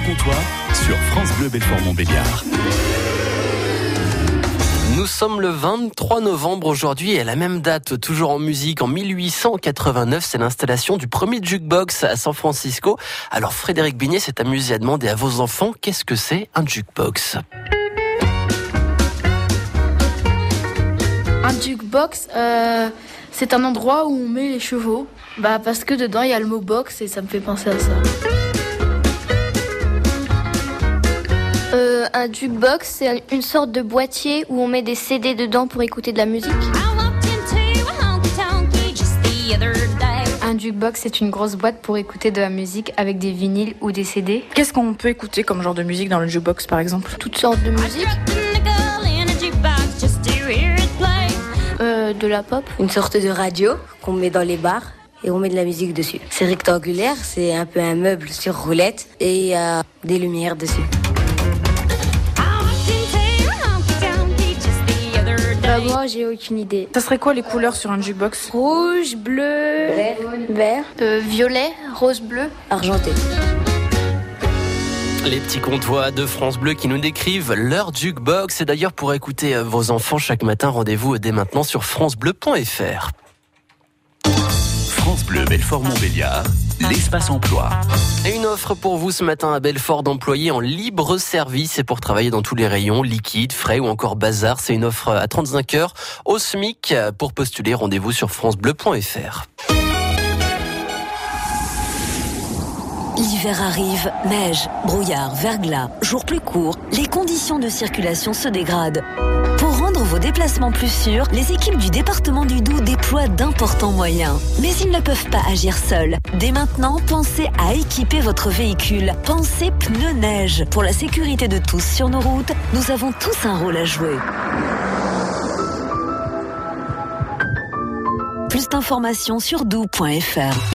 comptoir sur France Bleu Belfort-Montbéliard. Nous sommes le 23 novembre aujourd'hui et à la même date, toujours en musique, en 1889, c'est l'installation du premier jukebox à San Francisco. Alors Frédéric Bignet s'est amusé à demander à vos enfants qu'est-ce que c'est un jukebox. Un jukebox, c'est un endroit où on met les chevaux. Parce que dedans il y a le mot box et ça me fait penser à ça. Un jukebox, c'est une sorte de boîtier où on met des CD dedans pour écouter de la musique. Un jukebox, c'est une grosse boîte pour écouter de la musique avec des vinyles ou des CD. Qu'est-ce qu'on peut écouter comme genre de musique dans le jukebox par exemple? Toutes sortes de musique. De la pop. Une sorte de radio qu'on met dans les bars et on met de la musique dessus. C'est rectangulaire, c'est un peu un meuble sur roulette et il y a des lumières dessus. Moi, j'ai aucune idée. Ça serait quoi les couleurs sur un jukebox? Rouge, bleu, vert, violet, rose, bleu, argenté. Les petits comptoirs de France Bleu qui nous décrivent leur jukebox. Et d'ailleurs, pour écouter vos enfants chaque matin, rendez-vous dès maintenant sur francebleu.fr. France Bleu Belfort-Montbéliard, l'espace emploi. Et une offre pour vous ce matin à Belfort d'employés en libre service et pour travailler dans tous les rayons, liquide, frais ou encore bazar. C'est une offre à 35 heures au SMIC. Pour postuler, rendez-vous sur francebleu.fr. L'hiver arrive, neige, brouillard, verglas, jours plus courts, les conditions de circulation se dégradent. Pour rendre vos déplacements plus sûrs, les équipes du département du Doubs déploient d'importants moyens. Mais ils ne peuvent pas agir seuls. Dès maintenant, pensez à équiper votre véhicule. Pensez pneus neige. Pour la sécurité de tous sur nos routes, nous avons tous un rôle à jouer. Plus d'informations sur doubs.fr.